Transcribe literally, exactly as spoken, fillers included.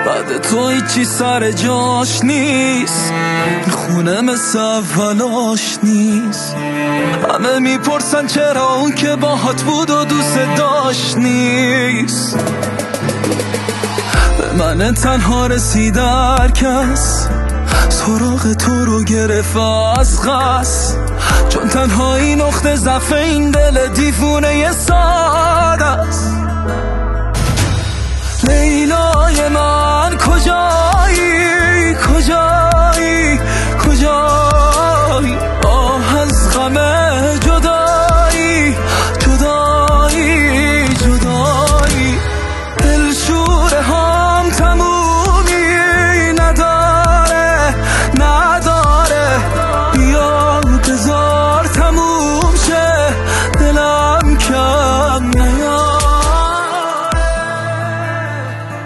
بعد تو هیچی سر جاش نیست، خونه مثل اولاش نیست. همه میپرسن چرا اون که باهات بود و دوست داشت نیست. به من تنها رسیدر کس سراغ تو رو گرفت از قصد، چون تنهایی نقطه ضعف این دل دیوونه ساده است. لیلا